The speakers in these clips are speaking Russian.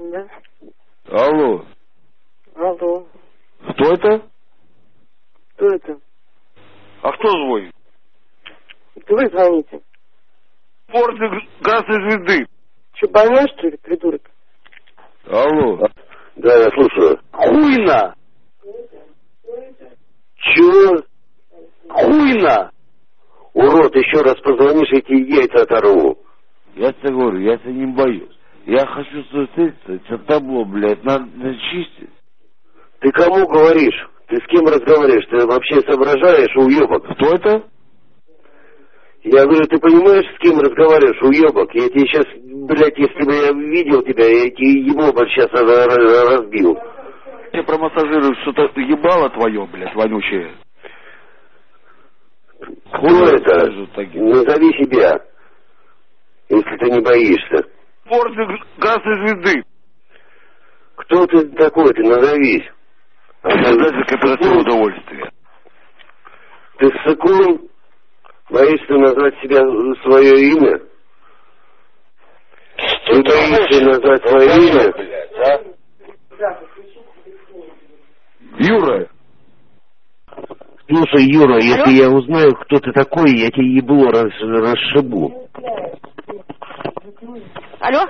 Да. Алло. Алло. Кто это? Кто это? А кто звонит? Это вы звоните. Порты газовой звезды. Че, больной, что ли, придурок? Алло. Да, я слушаю. Хуйна. Чего? Хуйна! Урод, еще раз позвонишь, эти яйца оторву. Я тебе говорю, я тебя не боюсь. Я хочу встретиться, это табло, блядь, надо чистить. Ты кому говоришь? Ты с кем разговариваешь? Ты вообще соображаешь, уебок? Кто это? Я говорю, ты понимаешь, с кем разговариваешь, уебок? Я тебе сейчас, блядь, если бы я видел тебя, я тебе ебло сейчас разбил. Я промассажирую что-то ебало твое, блядь, вонючее. Кто это? Назови себя, если ты не боишься. Порты газовой звезды. Кто ты такой? Ты назовись. Создатель кооператива удовольствия. Ты ссыкун? Боишься назвать себя свое имя? Ты боишься назвать свое имя? Юра. Слушай, Юра, если я узнаю, кто ты такой, я тебе ебло расшибу. Алло?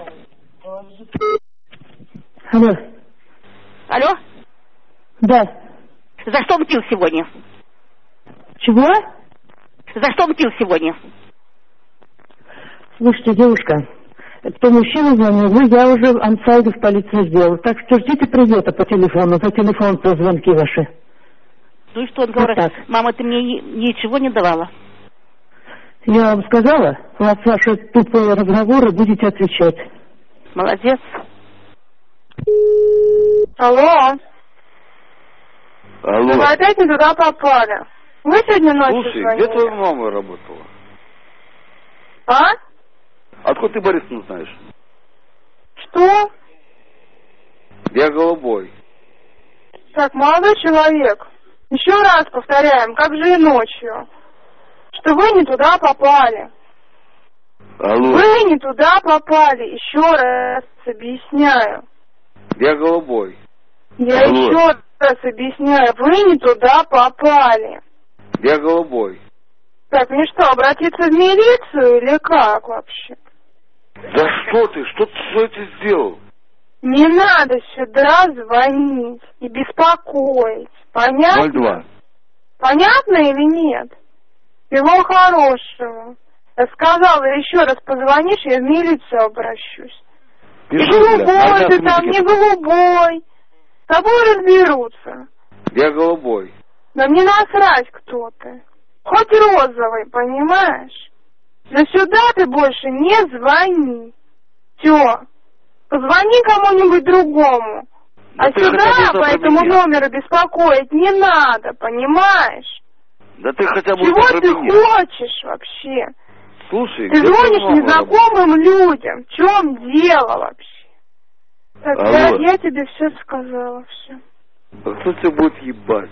Алло. Алло? Да. За что мстил сегодня? Чего? За что мстил сегодня? Слушайте, девушка, кто мужчина звонил, я уже анцайду в полицию сделал. Так что ждите привета по телефону, за телефон по звонки ваши. Ну и что он говорит? Так. Мама, ты мне ничего не давала. Я вам сказала, у вас ваши тупые разговоры, будете отвечать. Молодец. Алло. Алло. Вы опять не туда попали. Вы сегодня ночью Слушай, звонили? где твоя мама работала? А? Откуда ты Борисовну знаешь? Что? Я голубой. Так, молодой человек, еще раз повторяем, как же и ночью, что вы не туда попали. Алло. Вы не туда попали, еще раз объясняю. Я голубой. Я Алло. еще раз объясняю, вы не туда попали. Я голубой. Так, мне что, обратиться в милицию или как вообще? Да что ты? Что ты сделал? Не надо сюда звонить и беспокоить. Понятно? 02. Понятно или нет? Всего хорошего. Я сказала, еще раз позвонишь, я в милицию обращусь. И голубой ты там, не голубой. С тобой разберутся. Я голубой. Да мне насрать, кто ты. Хоть розовый, понимаешь? Но сюда ты больше не звони. Все. Позвони кому-нибудь другому. А ты сюда хотя бы по этому меня. номеру беспокоить не надо, понимаешь? Да ты хотя бы Чего ты меня. хочешь вообще? Слушай, Ты где твоя звонишь мама незнакомым людям. В чем дело вообще? Так, Алло. я тебе все сказала, все. работала? А кто тебя будет ебать?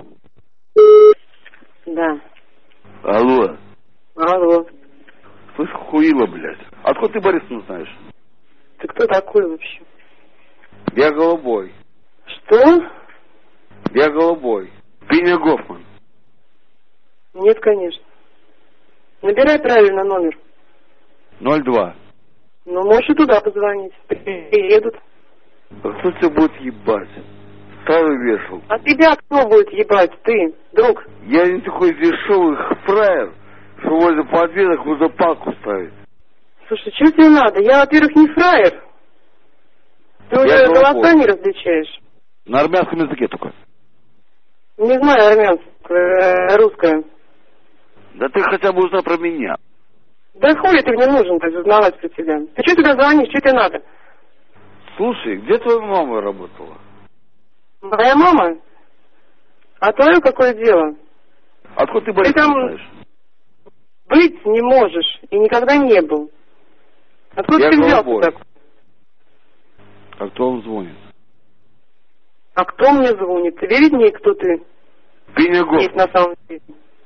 Да. Алло. Алло. Слышь, хуила, блядь. Откуда ты Борисовну знаешь? Ты кто такой вообще? Я голубой. Что? Я голубой. Пиня Гофман. Нет, конечно. Набирай правильно номер. 02. Ну, можешь и туда позвонить. Приедут. А кто тебя будет ебать? Старый вешал. А тебя кто будет ебать? Ты, друг. Я не такой дешевый фраер, что возле подъездок можно палку ставить. Слушай, что тебе надо? Я, во-первых, не фраер. Ты уже голубой. голоса не различаешь. На армянском языке только. Не знаю армянское, русское. Да ты хотя бы узнай про меня. Да хуй ты мне нужен, так узнавать про тебя. Ты что туда звонишь, что тебе надо? Слушай, где твоя мама работала? Моя мама? А твое какое дело? Откуда ты Ты Борисовну там знаешь? быть не можешь и никогда не был. Откуда Я ты взялся голубой. так? А кто вам звонит? А кто мне звонит? Тебе виднее, кто ты Пиня есть Гофман. на самом деле.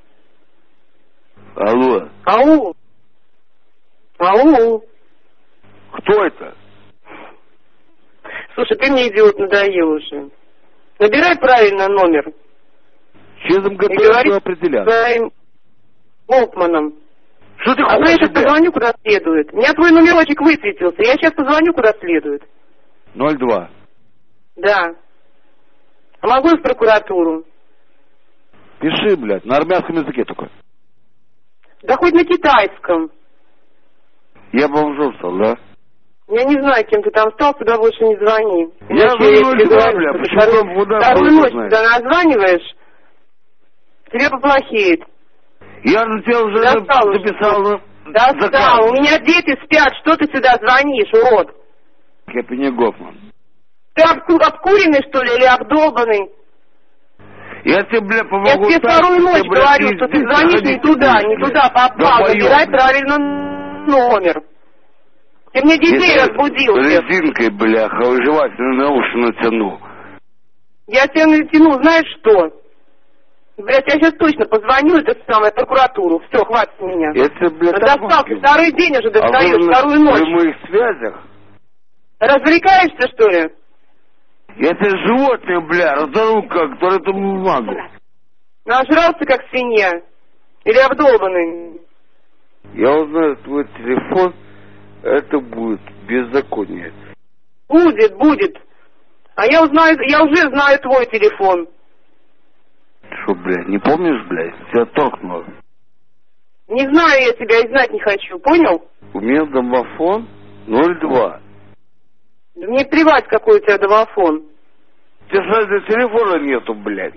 Алло. Ау. Ау. Кто это? Слушай, ты мне идиот надоел уже. Набирай правильно номер. Через МГТ определят. Своим Опманом. Что ты хочешь? А я сейчас позвоню куда следует. У меня твой номерочек высветился. Я сейчас позвоню куда следует. 02. Да. А могу и в прокуратуру. Пиши, блядь, на армянском языке только. Да хоть на китайском. Я бомжом стал, да? Я не знаю, кем ты там стал, туда больше не звони. Я звоню, бля, почему вторую ночь туда названиваешь, тебе поплохеет. Я на тебя уже записал. Достал, у меня дети спят, что ты сюда звонишь, урод? Кепини Гофман. Ты обкуренный, что ли, или обдолбанный? Я тебе, бля, помогу. Я тебе вторую ночь говорю, что ты звонишь не туда попал. Набирай правильно номер. Ты мне детей разбудил. Резинкой, бляха, выживательную на уши натяну. Я тебе натяну, знаешь что? Блядь, я сейчас точно позвоню, это самое, прокуратуру. Все, хватит меня. Я тебе, блядь, достал, ты второй день уже достаешь, вторую ночь. В моих связях? Развлекаешься, что ли? Я тебе животное, бля, разору как, который эту бумагу. Нажрался, как свинья. Или обдолбанный. Я узнаю твой телефон, это будет беззаконие. Будет. А я уже знаю твой телефон. Что, блядь, не помнишь, блядь? Тебя торкнуло. Не знаю я тебя и знать не хочу, понял? У меня домофон 02. Да мне плевать, какой у тебя домофон. У тебя сразу телефона нету, блядь.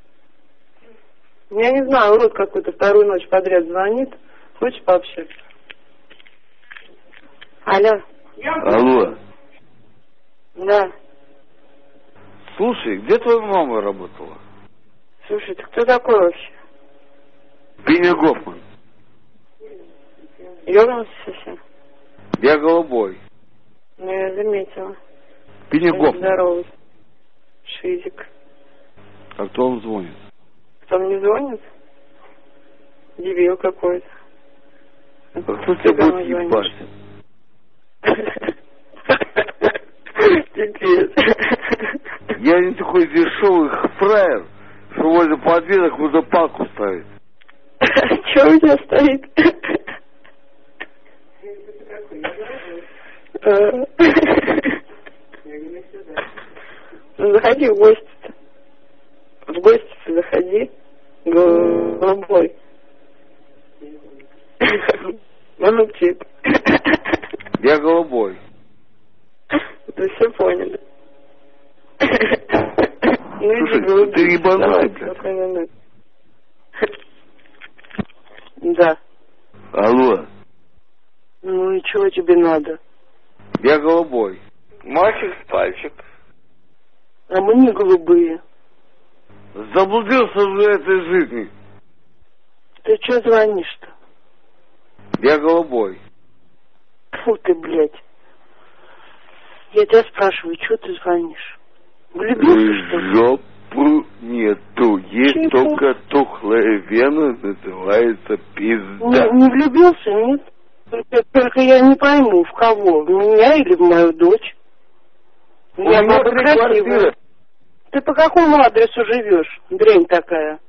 Я не знаю, урод какой-то вторую ночь подряд звонит. Хочешь пообщаться? Алло. Алло. Да. Слушай, где твоя мама работала? Слушай, ты кто такой вообще? Пеня Гофман. Ёбнулся совсем? Я голубой. Ну, я заметила. Пеня Гофман. Здоровый. Шизик. А кто вам звонит? Кто мне звонит? Дебил какой-то. А кто тебя будет ебать? Пипец. Я не такой дешевый фраер, что возле подъездах можно палку ставить. Что у тебя стоит? Заходи в гости-то. В гости-то заходи. Голубой. Он молчит. Я голубой. Вы все поняли. Слушай, ты ебанутый, блядь. Да. Алло. Ну и чего тебе надо? Я голубой. Мальчик с пальчик. А мы не голубые. Заблудился в этой жизни. Ты что звонишь-то? Я голубой. Фу ты, блядь. Я тебя спрашиваю, что ты звонишь? Влюбился, что ли? Жопу нету, есть Чего? только тухлая вена, называется пизда. Не влюбился, нет? Только я не пойму, в кого? В меня или в мою дочь? Я баба красивая. Ты по какому адресу живешь, дрянь такая?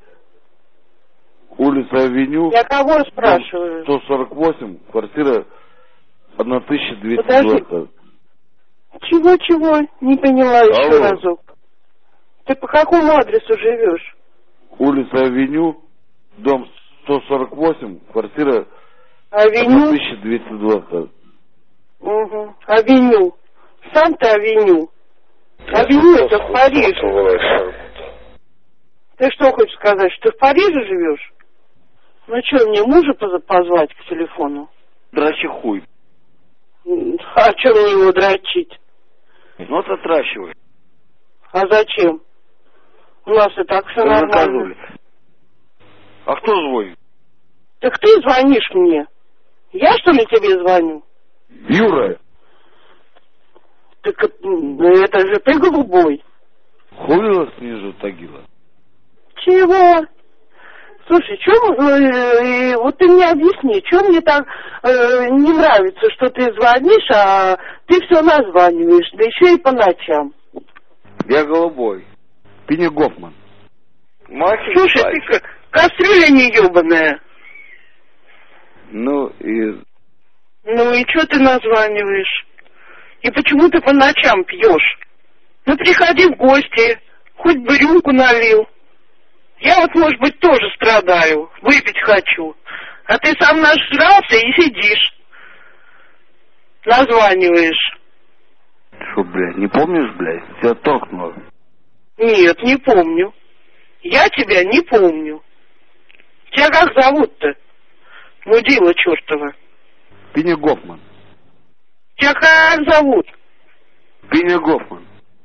Улица Авеню. Я кого спрашиваю? 148, квартира 1220. Подожди. Чего? Не поняла еще Алло. разок. Ты по какому адресу живешь? Улица Авеню, дом 148, квартира Авеню? 1220. Угу. Авеню. Санта-Авеню. Авеню это в Париже. Ты что хочешь сказать, что ты в Париже живешь? Ну что, мне мужа позвать к телефону? Драчи хуй. А что мне его дрочить? Ну, отращивай. А зачем? У нас и так все нормально. А кто звонит? Так ты звонишь мне. Я что ли тебе звоню? Юра. Так это же ты голубой. Хуила снизу Тагила. Чего? Слушай, вот ты мне объясни, что мне так не нравится, что ты звонишь, а ты все названиваешь, да еще и по ночам. Я голубой. Пиня Гофман. Слушай, ты кастрюля не ебаная. Ну и что ты названиваешь? И почему ты по ночам пьешь? Ну приходи в гости, хоть бы рюмку налил. Я вот, может быть, тоже страдаю, выпить хочу. А ты сам нажрался и сидишь. Названиваешь. Что, блядь, не помнишь, блядь? Тебя торкнуло. Нет, не помню. Я тебя не помню. Тебя как зовут-то? Мудила чертова. Пиня Гофман. Тебя как зовут? Пиня Гофман.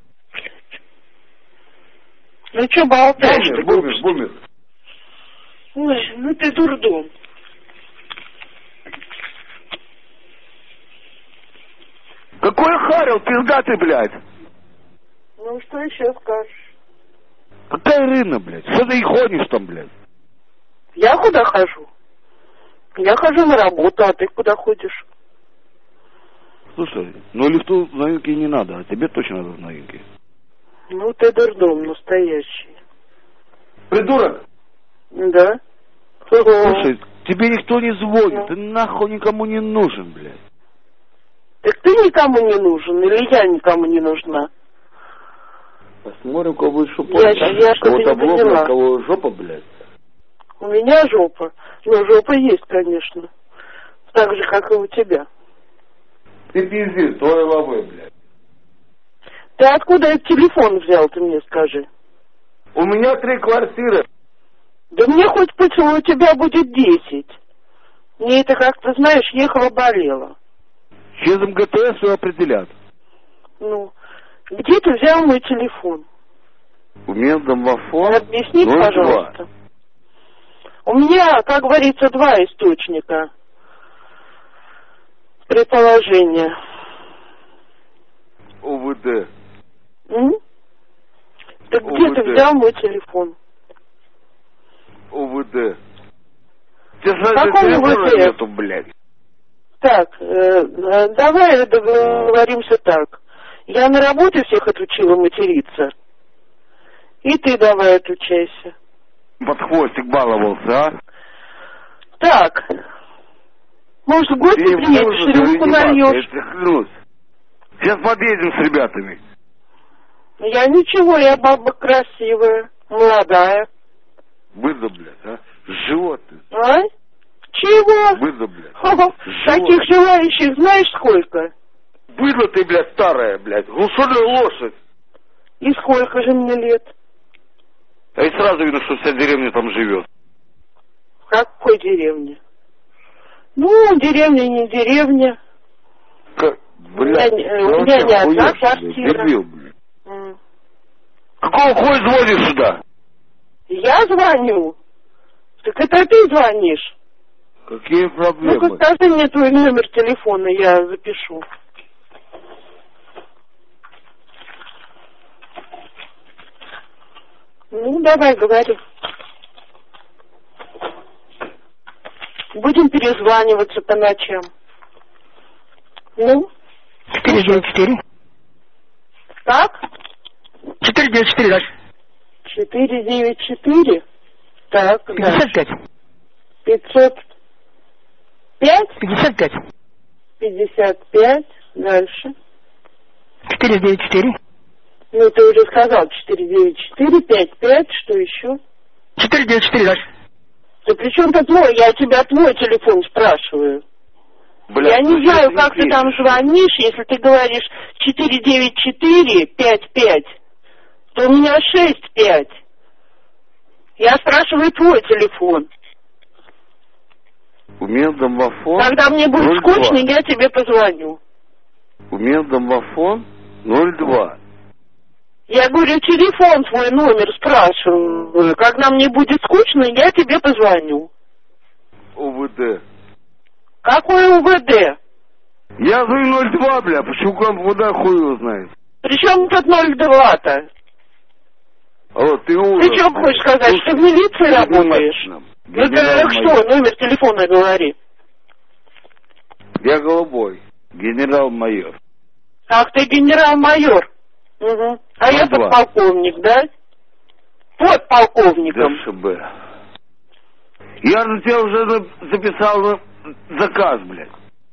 Ну что болтаешь? Бумер. Ой, ну ты дурдом. Какой Харил, пизда ты, блядь? Ну что еще скажешь? Какая Ирина, блядь? Что ты и ходишь там, блядь? Я куда хожу? Я хожу на работу, а ты куда ходишь? Слушай, ну лифту в новинке не надо, а тебе точно надо в новинке. Ну ты дурдом настоящий. Придурок? Да. Слушай, тебе никто не звонит, ты нахуй никому не нужен, блядь. Так ты никому не нужен, или я никому не нужна? Посмотрим, у кого еще Я кого-то обломно, у кого жопа, блядь. У меня жопа. Ну, жопа есть, конечно. Так же, как и у тебя. Ты пиздишь, твоей лавы, блядь. Ты откуда этот телефон взял, ты мне скажи? У меня 3 квартиры. Да мне хоть пусть у тебя будет 10. Мне это, как ты знаешь, ехала-болела. Через МГТС все определят. Ну, где ты взял мой телефон? У меня домофон. Объясни, пожалуйста. У меня, как говорится, 2 источника предположения. УВД. Так где ты взял мой телефон? УВД. Тебе Какой УВД? Нету, блядь. Так, давай договоримся так. Я на работе всех отучила материться. И ты давай отучайся. Под хвостик баловался, а? Так. Может, в гости приедешь, рюмку нальешь? Я тебе клянусь. Сейчас подъедем с ребятами. Я ничего, я баба красивая, молодая. Быдло, блядь, а? Животное. А? Чего? Быдло, блядь. Таких желающих знаешь сколько? Быдло ты, блядь, старая, блядь. Глушеная лошадь. И сколько же мне лет? А и сразу видно, что вся деревня там живет. В какой деревне? Ну, деревня не деревня. Блядь, у меня не одна квартира. Дебил, блядь. Какого хуя звонишь сюда? Я звоню. Так это ты звонишь. Какие проблемы? Ну-ка скажи мне твой номер телефона, я запишу. Ну, давай, говори. Будем перезваниваться по ночам. Ну? 494. Так? 494, дальше. 494. Так, 55. 505. 55. 55. Дальше. 494. Ну, ты уже сказал 494, 55, что еще? 494, дальше. Да при чем тут твой? Я тебя твой телефон спрашиваю. Блядь, я не знаю, как ты там звонишь, если ты говоришь 494, 55, то у меня 65. Я спрашиваю твой телефон. У меня домофон. Когда мне будет скучно, я тебе позвоню. У меня домофон 02. Я говорю, телефон свой номер спрашиваю. Когда мне будет скучно, я тебе позвоню. УВД. Какой УВД? Я звоню 02, бля, почему куда хуй его знает? При чем тут 02-то? Алло, ты Ты что хочешь сказать, что в милиции работаешь? Ну ты что, номер телефона говори. Я голубой, генерал-майор. Ах, ты генерал-майор. Угу. А я подполковник, да? Подполковником. ДШБ. Я на тебя уже записал заказ, блядь.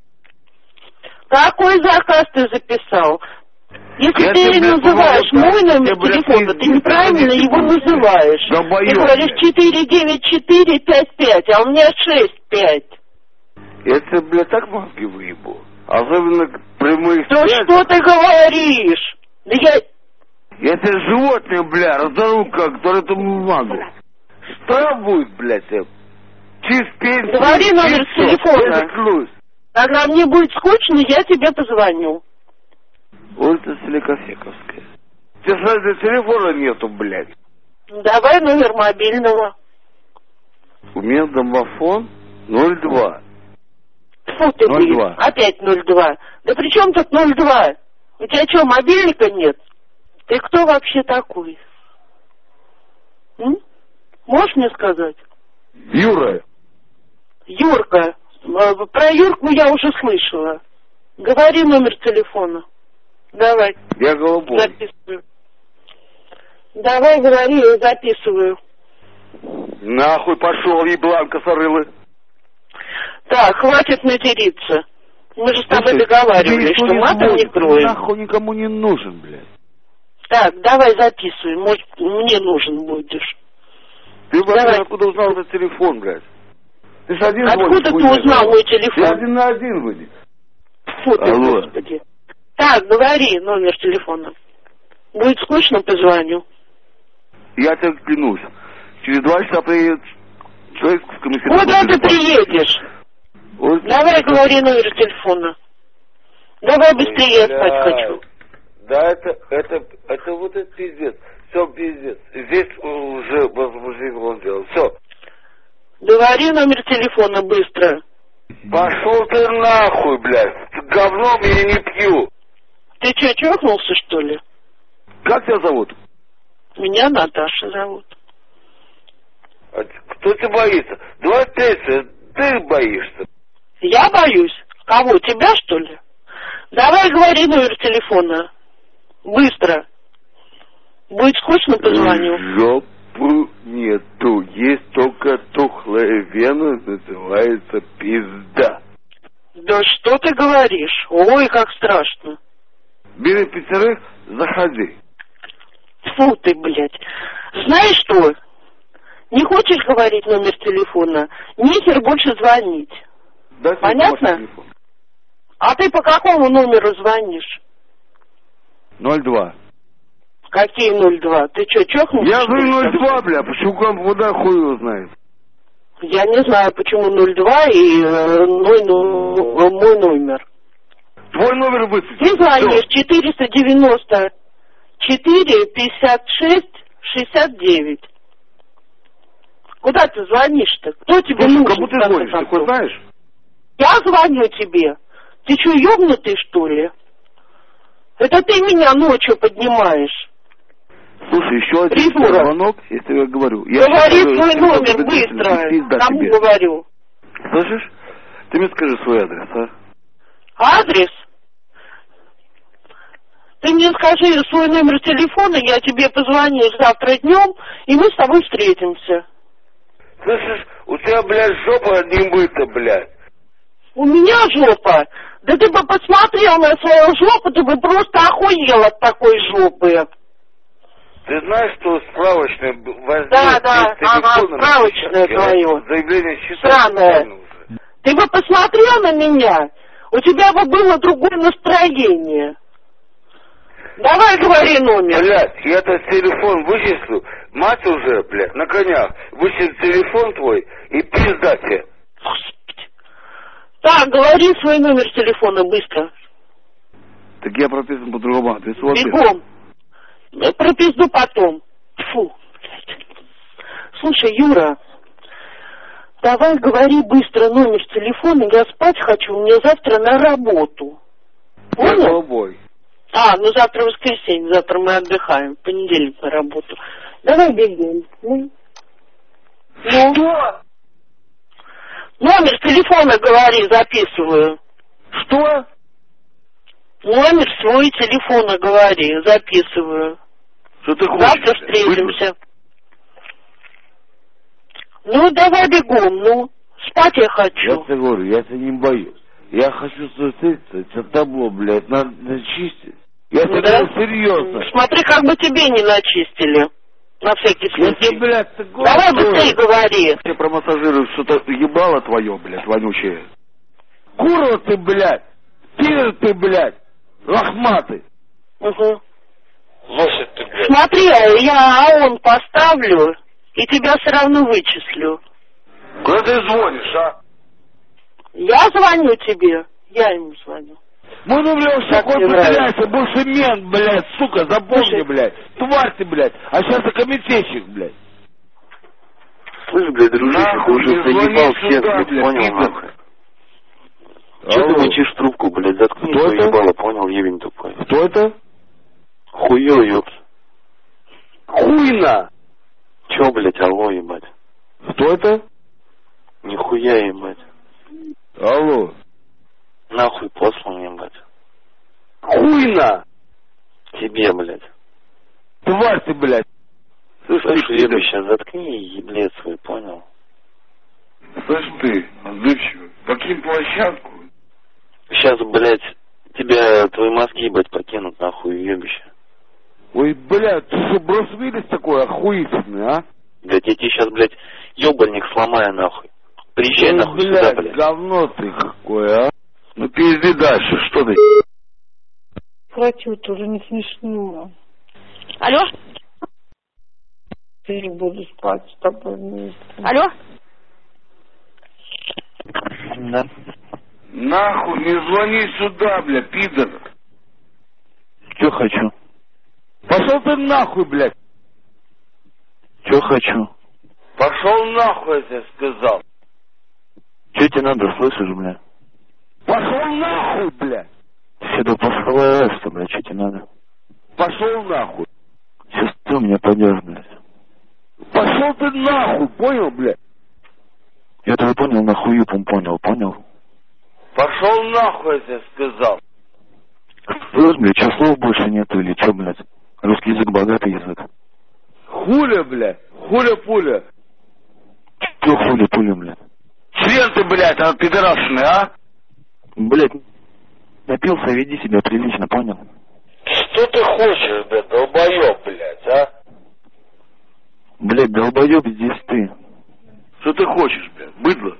Какой заказ ты записал? Если ты называешь мой номер телефона, ты неправильно его называешь. Ты говоришь 49455, а у меня 65. Я тебе, блядь, так мозги выебу. Особенно прямые связи. Да что ты говоришь? Да я тебе животное, бля, разору как эту бумагу. Что будет, блядь, через пенсию? Говори номер телефона. Когда мне будет скучно, я тебе позвоню. Улица Селикофековская. Тебе что, телефона нету, блядь? Давай номер мобильного. У меня домофон 02. Фу ты, блин, опять 02. Да при чем тут 02? У тебя что, мобильника нет? Ты кто вообще такой? Можешь мне сказать? Юра. Юрка. Про Юрку я уже слышала. Говори номер телефона. Давай. Я голубой. Записываю. Давай, говори, я записываю. Нахуй пошел, еблан косорылый. Так, хватит материться. Мы же с тобой договаривались, что матом не кроем. Нахуй никому не нужен, блядь. Так, давай записывай, может, мне нужен будешь. Ты вообще откуда узнал этот телефон, блядь? Ты ж один откуда ты узнал мой телефон? Ты один на один выйди. Фу ты, Господи. Так, говори номер телефона. Будет скучно, позвоню. Я тебе клянусь. Через 2 часа приедет человек с комиссариатом. Куда ты приедешь? Давай говори номер телефона. Давай быстрее, я спать хочу. Да, это вот это пиздец. Все пиздец. Здесь уже возбуждение он делал. Все. Говори номер телефона быстро. Пошел ты нахуй, блядь. Говном я не пью. Ты что, чокнулся, что ли? Как тебя зовут? Меня Наташа зовут. А кто тебя боится? Давай ты боишься. Я боюсь? Кого? Тебя, что ли? Давай говори номер телефона. Быстро. Будет скучно, позвоню. Жопу нету. Есть только тухлая вена, называется пизда. Да что ты говоришь? Ой, как страшно. Бери 5, заходи. Фу ты, блядь. Знаешь что? Не хочешь говорить номер телефона? Нехер больше звонить. Да, понятно? А ты по какому номеру звонишь? 02. Какие 02? Ты что, чокнулся? Я говорю 02, бля, почему куда хуй его знает? Я не знаю, почему 02 и мой номер. Твой номер высвети. Ты звонишь 494 56 69. Куда ты звонишь-то? Кто тебе нужен? Кому ты звонишь? Ты хоть знаешь? Я звоню тебе. Ты что, ёбнутый, что ли? Это ты меня ночью поднимаешь. Слушай, еще один звонок, если я говорю. Говори свой номер быстро. Кому говорю? Слышишь? Ты мне скажи свой адрес, а? Адрес? Ты мне скажи свой номер телефона, я тебе позвоню завтра днем, и мы с тобой встретимся. Слышишь, у тебя, блядь, жопа не мыта, блядь. У меня жопа? Да ты бы посмотрел на свою жопу, ты бы просто охуел от такой жопы. Ты знаешь, что справочное возьми? Да, справочное твое. Заявление считать. Странное. Ты бы посмотрел на меня, у тебя бы было другое настроение. Давай говори номер. Блядь, я этот телефон вычислю. Мать уже, блядь, на конях. Вычислю телефон твой и пизда тебе. Так, говори свой номер телефона быстро. Так я прописан по другому адресу. Бегом. Про пизду потом. Фу, блядь. Слушай, Юра, давай говори быстро номер телефона, я спать хочу, мне завтра на работу. Понял? Голубой. Ну завтра воскресенье, завтра мы отдыхаем, в понедельник на работу. Давай бегом. Ну? Номер телефона говори, записываю. Что? Номер свой телефона говори, записываю. Что ты хочешь? Завтра встретимся. Ну, давай бегом, ну. Спать я хочу. Я тебе говорю, я тебя не боюсь. Я хочу встретиться, это табло, блядь, надо чистить. Я тебе говорю серьезно. Смотри, как бы тебе не начистили. На всякий случай. Блядь, ты давай быстрее говори. Ты промассажируешь что-то ебало твое, блядь, вонючее. Курва ты, блядь. Пидор ты, блядь. Лохматый. Угу. Лошадь ты, блядь. Смотри, я АОН поставлю и тебя все равно вычислю. Куда ты звонишь, а? Я звоню тебе. Я ему звоню. Ну, блядь, какой потеряйся, бывший мент, блядь, сука, запомни, блядь. Тварь ты, блядь. А сейчас ты комитетчик, блядь. Слышь, блядь, дружище, ты уже заебал всех, блядь, понял, нахуй? Че ты мычишь трубку, блядь, заткни свое ебало, понял, ебень тупой. Кто это? Хуё, ёпс. Хуйна. Че, блядь, алло, ебать? Кто это? Нихуя, ебать. Алло. Нахуй послан, ебать. Хуйна. Тебе, блядь. Тварь ты, блядь. Слышь, ебище, заткни еблет свой, понял? Слышь ты, отзывчивый, покинь площадку. Сейчас, блядь, тебя твои мозги, ебать, покинут, нахуй, ебище. Ой, блядь, ты что, Брюс Уиллис такой охуительный, а? Блядь, я тебе сейчас, блядь, ебальник сломаю, нахуй. Приезжай, нахуй, блядь, сюда, блядь. Говно ты какое, а? Ну пизди дальше, что ты? Хватит, уже не смешно. Алло? Теперь буду спать с тобой вместе. Алло? Да. Нахуй, не звони сюда, бля, пидор. Че хочу? Пошел ты нахуй, блядь. Че хочу? Пошел нахуй, я тебе сказал. Че тебе надо, слышишь, бля? Пошел нахуй, блядь. Сюда пошла, что, бля, че тебе надо? Пошел нахуй. Сейчас ты у меня пойдешь, блядь. Пошел ты нахуй, понял, блядь? Я тебя понял, нахуй понял? Пошел нахуй, я тебе сказал. Слышь, блядь, что слов больше нету или че, блядь? Русский язык богатый язык. Хуля, блядь, хуля-пуля. Че хули-пули, блядь? Член ты, блядь, а пидорашный, а? Блядь, напился, веди себя прилично, понял? Что ты хочешь, блядь, долбоёб, блядь, а? Блядь, долбоёб здесь ты. Что ты хочешь, блядь, быдло?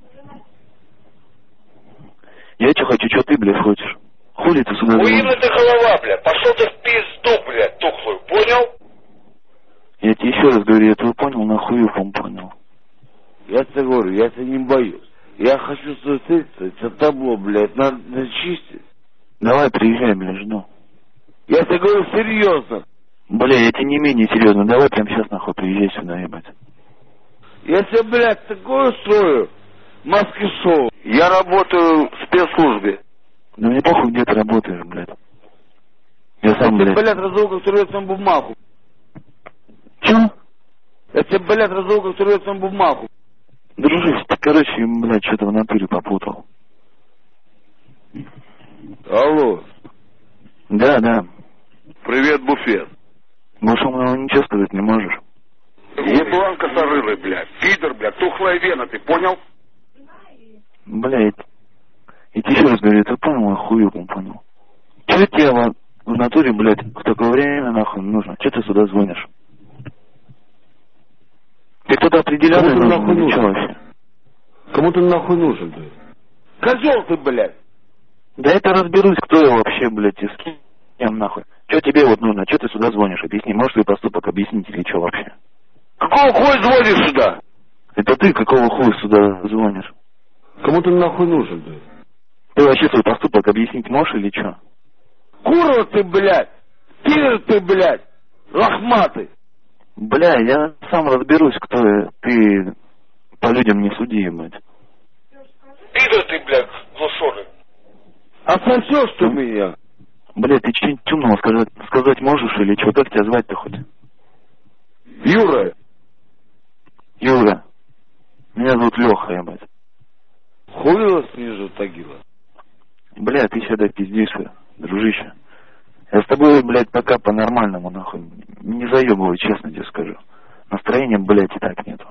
Я что хочу, что ты, блядь, хочешь? Хули ты сюда звонишь? Уимна ты голова, блядь, пошел ты в пизду, блядь, тухлую, понял? Я тебе еще раз говорю, я твой понял, нахуй понял. Я тебе говорю, я тебя не боюсь. Я хочу встретиться, это табло, блядь, надо чистить. Давай, приезжай, блядь, жду. Я тебе говорю серьезно. Бля, я тебе не менее серьезно, давай прямо сейчас, нахуй, приезжай сюда, ебать. Я тебе, блядь, такое устрою, маски-шоу. Я работаю в спецслужбе. Да мне похуй, где ты работаешь, блядь. Я сам, тебе, блядь. блядь, разову как туалетную бумагу. Чё? Я тебе, блядь, разову как туалетную бумагу. Дружище, ты, короче, блядь, что-то в натуре попутал. Алло. Да. Привет, буфет. Больше много ничего сказать не можешь. Еблан косорылый, блядь. Пидор, блядь, тухлая вена, ты понял? Блядь. Я тебе еще раз говорю, ты понял, хуй понял. Че тебе в натуре, блядь, в такое время нахуй нужно? Че ты сюда звонишь? Ты кто-то определенный нужен или что вообще? Кому ты нахуй нужен, блядь? Козел ты, блядь. Да это разберусь, кто я вообще, блядь, и с кем нахуй. Че тебе вот нужно? Че ты сюда звонишь? Объясни, можешь свой поступок объяснить или что вообще? Какого хуя звонишь сюда? Это ты какого хуя сюда звонишь? Кому ты нахуй нужен, блядь? Ты вообще свой поступок объяснить можешь или что? Курва ты, блядь! Пидор ты, блядь! Лохматый! Бля, я сам разберусь, кто я. Ты по людям не суди, ебать. Пидор ты, блядь, глушёный! А сосёшь ты меня? Бля, ты что-нибудь умного сказать можешь или что? Как тебя звать-то хоть? Юра! Юра. Меня зовут Леха, ебать. Хуйло снизу тагила. Бля, ты сюда пиздишься, дружище. Я с тобой, блядь, пока по-нормальному, нахуй. Не заебывай, честно тебе скажу. Настроения, блядь, и так нету.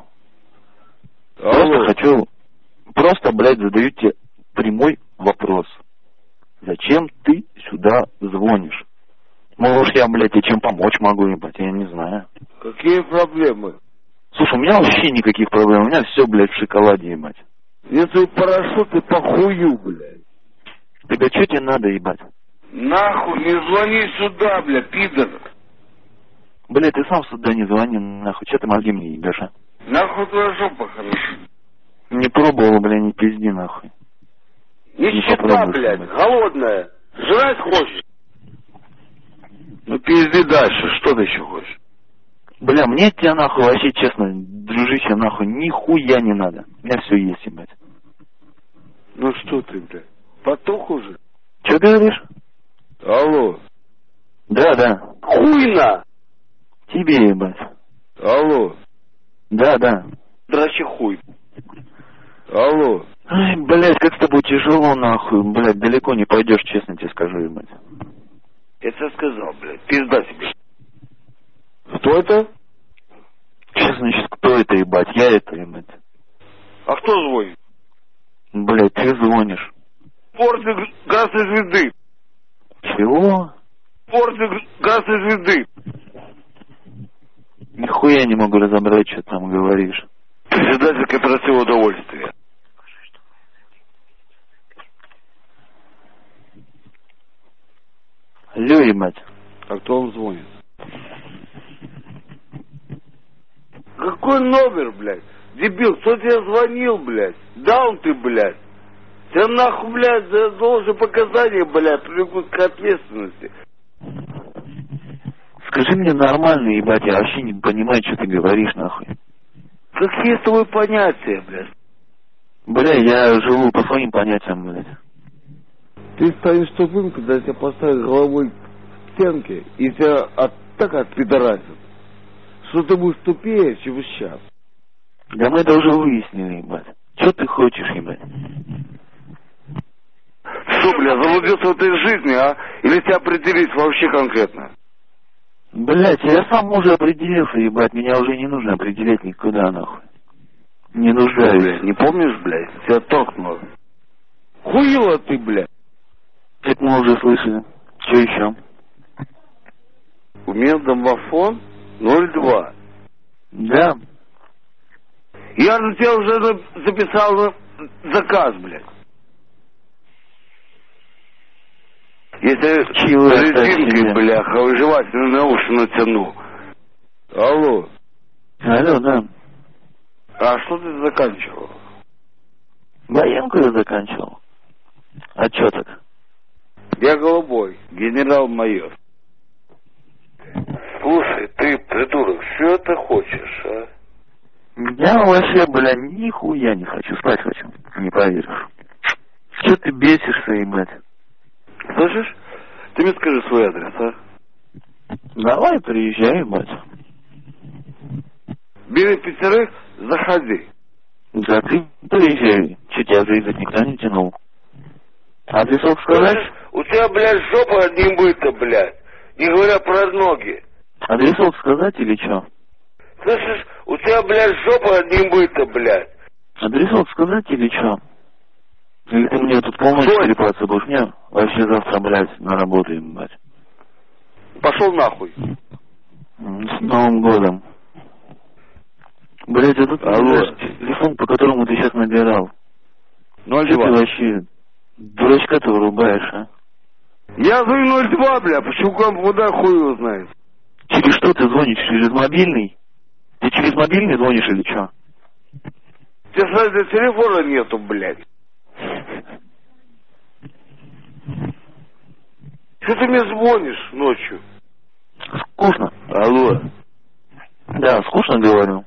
Просто, блядь, задаю тебе прямой вопрос. Зачем ты сюда звонишь? Может, я, блядь, тебе чем помочь могу, ебать, я не знаю. Какие проблемы? Слушай, у меня вообще никаких проблем, у меня все, блядь, в шоколаде, ебать. Если парашют, ты похую, блядь. Тебе что тебе надо, ебать? Нахуй, не звони сюда, блядь, пидор. Блядь, ты сам сюда не звони, нахуй, что ты мозги мне ебешь, а? Нахуй твоя жопа хорошая. Не пробовал, блядь, не пизди, нахуй. Нищета, блядь, голодная. Жрать хочешь? Ну пизди дальше, что ты еще хочешь? Бля, мне тебя нахуй, вообще честно, дружище, нахуй, нихуя не надо. У меня все есть, ебать. Ну что ты, блядь, потух уже? Че говоришь? Алло. Да. Хуйна! Тебе, ебать. Алло. Да. Драчи хуй. Алло. Ай, блядь, как с тобой тяжело, нахуй, блядь, далеко не пойдешь, честно тебе скажу, ебать. Я тебе сказал, блядь, пизда себе. Кто это? Сейчас, значит, кто это, ебать? Я это, ебать. А кто звонит? Блядь, ты звонишь. Порты газа звезды. Чего? Порты газа звезды. Нихуя не могу разобрать, что там говоришь. Председатель кооператива удовольствия. Алло, ебать. А кто он звонит? Какой номер, блядь? Дебил, кто тебе звонил, блядь? Даун ты, блядь. Тебя нахуй, блядь, за должное показания, блядь, привлекут к ответственности. Скажи мне нормально, ебать, я вообще не понимаю, что ты говоришь, нахуй. Какие с тобой понятия, блядь? Бля, я живу по своим понятиям, блядь. Ты станешь тупым, когда тебя поставят головой к стенке, и тебя так отпидорасят, что ты будешь тупее, чем сейчас. Да мы это уже выяснили, ебать. Что ты хочешь, ебать? Что, бля, заблудился в этой жизни, а? Или тебя определить вообще конкретно? Блять, я сам уже определился, ебать. Меня уже не нужно определять никуда, нахуй. Не нуждаюсь. Блядь, не помнишь, блядь? Тебя торкнуло. Хуила ты, блядь. Это мы уже слышали. Что еще? У меня домофон 02. Да. Я на тебя уже записал на заказ, блядь. Если резинкой, бляха, выживательную на уши натяну. Алло. Алло, да. А что ты заканчивал? Военку я заканчивал. А чё так? Я голубой, генерал-майор. Слушай, ты, придурок, что это хочешь, а? Я вообще, бля, нихуя не хочу, спать хочу, не поверишь. Что ты бесишься, ебать? Слышишь? Ты мне скажи свой адрес, а? Давай, приезжай, ебать. Бери 5, заходи. Да ты приезжай, че тебя за язык никто не тянул. Адресов сказать? Слышишь? У тебя, блядь, жопа не мыта, блядь. Не говоря про ноги. Адресов сказать или что? Слышишь? У тебя, блядь, жопа не мыта, блядь. Адресов сказать или что? Или ты мне тут полночь трепаться будешь? Мне вообще завтра, блядь, на работу, ебать. Пошел нахуй. С Новым годом. Блядь, а тут телефон, по которому ты сейчас набирал. 02. Что ты вообще дурачка-то вырубаешь, а? Я звоню 02, бля, почему куда хуй его знает? Через что ты звонишь? Через мобильный? Ты через мобильный звонишь или что? У тебя, кстати, телефона нету, блядь. Что ты мне звонишь ночью? Скучно. Алло. Да, скучно говорю.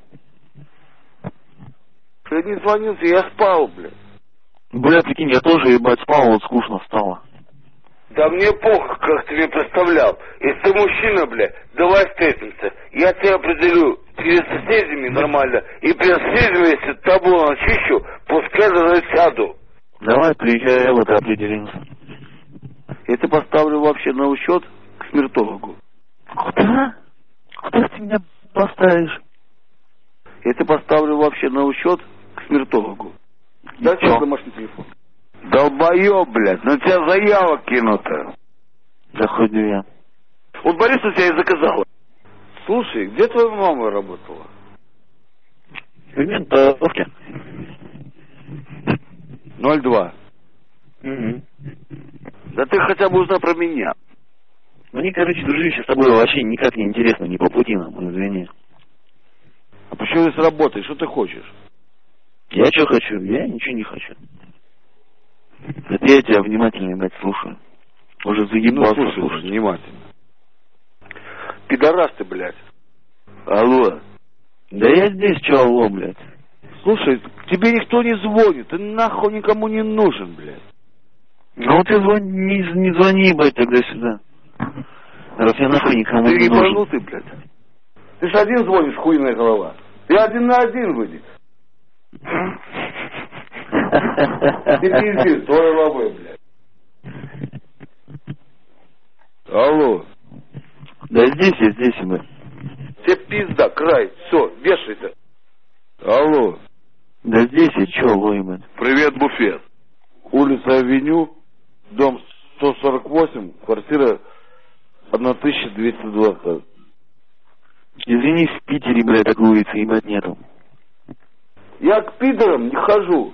Я не звонился, я спал, блядь. Бля, прикинь, я тоже, ебать, спал, вот скучно стало. Да мне похуй, как ты мне представлял. Если ты мужчина, блядь, давай встретимся. Я тебя определю перед соседями нормально. И перед соседями, если табу начищу, пускай даже сяду. Давай, приезжай, вот и определимся. Я тебя поставлю вообще на учет к смертологу. Куда? Куда ты меня поставишь? Я тебя поставлю вообще на учет к смертологу. Дай свой домашний телефон. Долбоёб, блядь, на тебя заявок кинуто. Да хоть две. Вот Бориса тебя и заказала. Слушай, где твоя мама работала? В ментовке. 02. Угу. Да ты хотя бы узнай про меня. Мне, короче, дружище, с тобой вообще никак не интересно, не по пути нам, извини. А почему ты с работой? Что ты хочешь? Я что хочу? Я ничего не хочу. Это я тебя внимательно, блядь, слушаю. Уже заебался слушать. Внимательно. Пидорас ты, блядь. Алло. Да я здесь, чё, алло, блядь. Слушай, тебе никто не звонит, ты нахуй никому не нужен, блядь. Ну ты не звони, блядь, тогда сюда. Раз я нахуй никому ты не нужен. Ты ебанутый, блядь. Ты ж один звонишь, хуйная голова. Ты 1 на 1 выйдешь. Ты пиздишь, твой лобы, блядь. Алло. Да здесь, блядь. Тебе пизда, край, все, вешайся. Алло. Да здесь я чё, алло, ебать. Привет, буфет. Улица Авеню, дом 148, квартира 1220. Извини, в Питере, блядь, такой улицы, ебать, нету. Я к пидорам не хожу.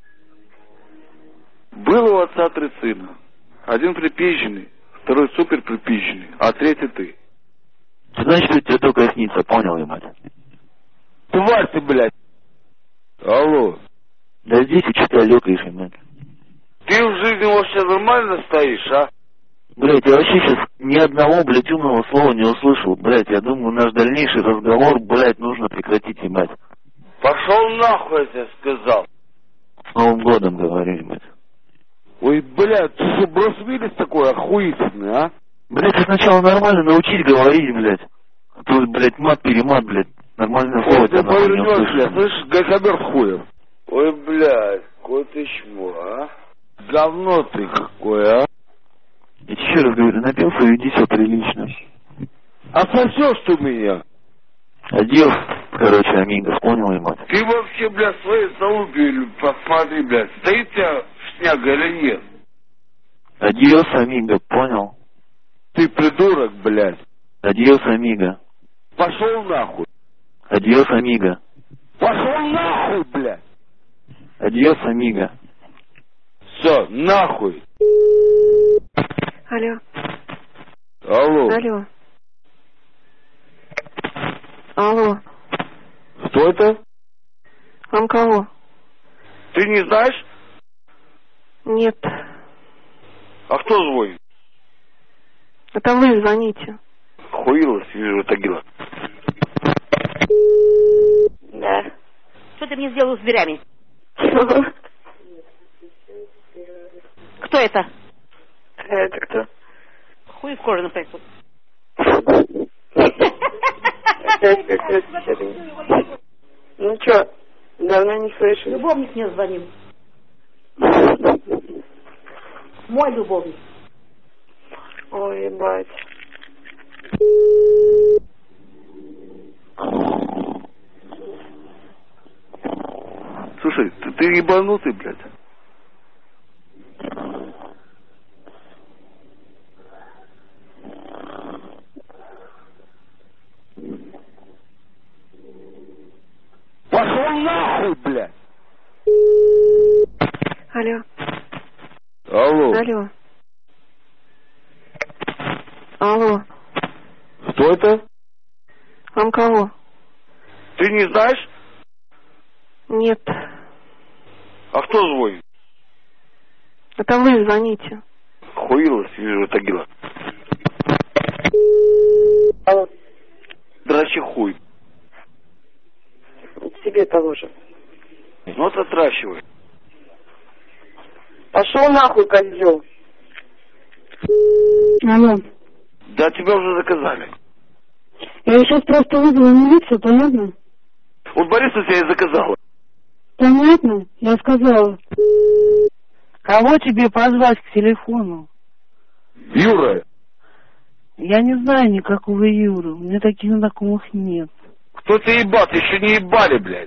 Был у отца 3 сына. Один припизженный, второй супер припизженный, а третий ты. Значит, у тебя только снится, понял, ебать? Тварь ты, блядь. Алло. Да здесь и что-то лёкаешь, ебать. Ты в жизни вообще нормально стоишь, а? Блядь, я вообще сейчас ни одного, блядь, умного слова не услышал. Блядь, я думаю, наш дальнейший разговор, блядь, нужно прекратить, ебать. Пошел нахуй, я тебе сказал. С Новым годом, говорю, ебать. Ой, блядь, ты что, Брюс Уиллис такой охуительный, а? Блядь, ты сначала нормально научись говорить, блядь. А то, блядь, мат-перемат, блядь. Нормальное слово тебя нахуй не услышишь. Блядь, слышишь, гайкобер хуев. Ой, блядь, какой ты чмо, а? Говно ты какой, а? Я тебе еще раз говорю, напился, веди себя прилично. А сосешь ты меня? Адьос, короче, амигос, понял, ебать? Ты вообще, блядь, свои залупи посмотри, блядь, стоит тебя шняга или нет? Адьос, амиго, понял? Ты придурок, блядь. Адьос, амиго. Пошел нахуй. Адьос, амиго. Пошел нахуй, блядь. Адьос, амиго. Все, нахуй. Алло. Алло. Алло. Алло. Кто это? Вам кого? Ты не знаешь? Нет. А кто звонит? Это вы звоните. Хуилась, вижу, Тагила. Да. Что ты мне сделал с дверями? Кто это? Это кто? Хуй в кожаном пальто. Опять какая-то херня. Ну чё, давно не слышали? Любовник мне звонил. Мой любовник. Ой, ебать. Слушай, ты ебанутый, блядь. Пошел нахуй, блядь. Алло. Алло. Алло. Алло. Кто это? Вам кого? Ты не знаешь? Нет. А кто звонит? Это вы звоните. Хуилась, вижу, Тагила. Алло. Драчи хуй. Тебе того же. Ну, вот отращивай. Пошел нахуй, козел. Алло. Да, тебя уже заказали. Я сейчас просто вызвала милицию, понятно? Вот Бориса тебя и заказала. Понятно? Я сказала. Кого тебе позвать к телефону? Юра. Я не знаю никакого Юры. У меня таких знакомых нет. Кто тебя ебал? Ты еще не ебали, блядь.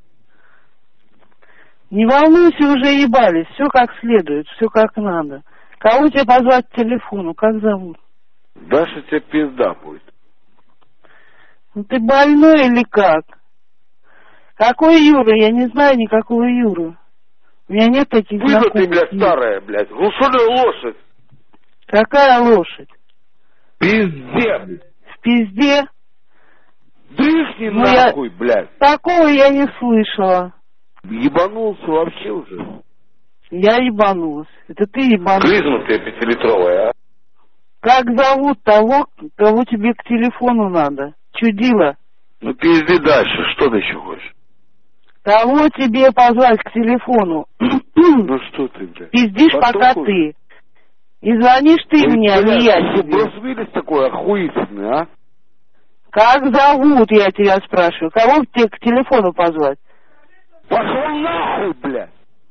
Не волнуйся, уже ебались. Все как следует, все как надо. Кого тебе позвать к телефону? Как зовут? Даша, тебе пизда будет. Ну ты больной или как? Какой Юра? Я не знаю никакого Юры. У меня нет таких знакомых. Ты, блядь, старая, блядь. Глушеная лошадь. Какая лошадь? Пизде, блядь. В пизде? Дрыхни нахуй, блядь. Такого я не слышала. Ебанулся вообще уже. Я ебанулась. Это ты ебанулась. Клизма ты 5-литровая, а? Как зовут того, кого тебе к телефону надо? Чудила. Ну пизди дальше, что ты еще хочешь? Кого тебе позвать к телефону? Ну что ты, блядь? Пиздишь пока ты. И звонишь ты мне, а не я тебе. Брус Уиллис такой охуительный, а? Как зовут, я тебя спрашиваю? Кого тебе к телефону позвать? Пошел нахуй, блядь!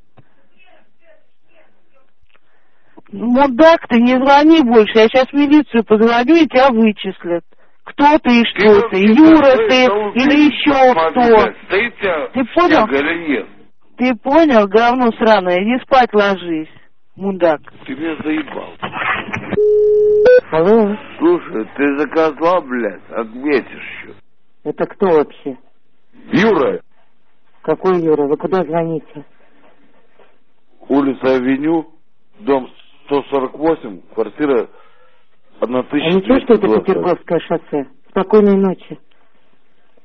Мудак ты, не звони больше. Я сейчас в милицию позвоню, и тебя вычислят. Кто ты и что ты? Юра ты или еще кто? Ты понял? Ты понял, говно сраное? Иди спать ложись, мудак. Ты меня заебал. Алло. Слушай, ты за козла, блядь, отметишь еще. Это кто вообще? Юра. Какой Юра? Вы куда звоните? Улица Авеню, дом 148, квартира 1200. А ничего, что это Петерговское шоссе? Спокойной ночи.